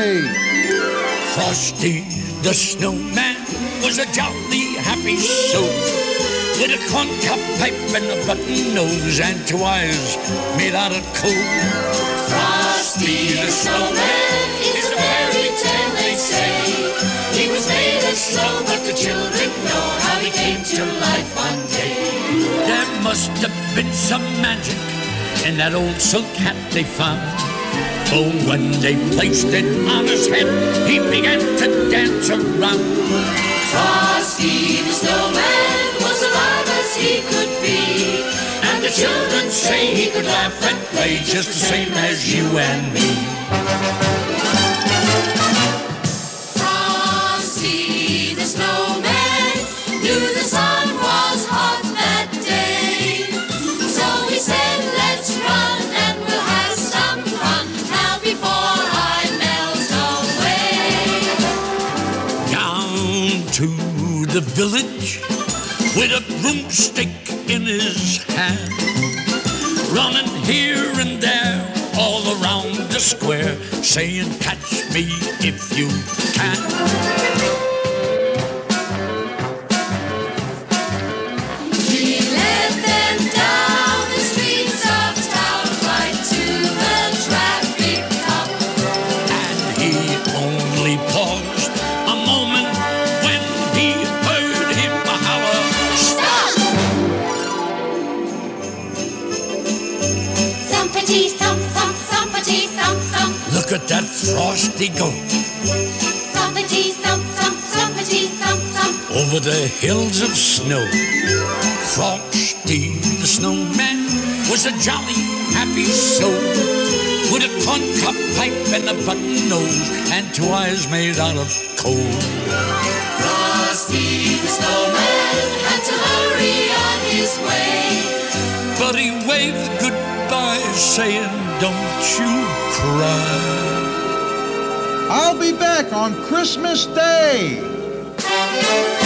Day. Frosty the Snowman was a jolly happy soul, with a corncob pipe and a button nose and two eyes made out of coal. Frosty the Snowman is a fairy tale, they say. He was made of snow, but the children know how he came to life one day. There must have been some magic in that old silk hat they found. Oh, when they placed it on his head, he began to dance around. Frosty the Snowman was alive as he could be, and the children say he could laugh and play just the same as you and me. Frosty the Snowman knew the sun was hot that day, so he said, let's run and we'll have some fun now before I melt away. Down to the village with a broomstick in his hand, running here and there all around the square, saying, catch me if you can. He led them down the streets of town, right to the traffic cop. And he only paused a moment when he heard him holler, Stop! Thumpity thump thump, thumpity thump thump. look at that Frosty go Thumpity thump thump, thumpity thump thump. over the hills of snow. Frosty the Snowman was a jolly, happy soul, with a corncob pipe and a button nose and two eyes made out of coal. Frosty the Snowman had to hurry on his way, But he waved goodbye, saying, don't you cry. I'll be back on Christmas Day.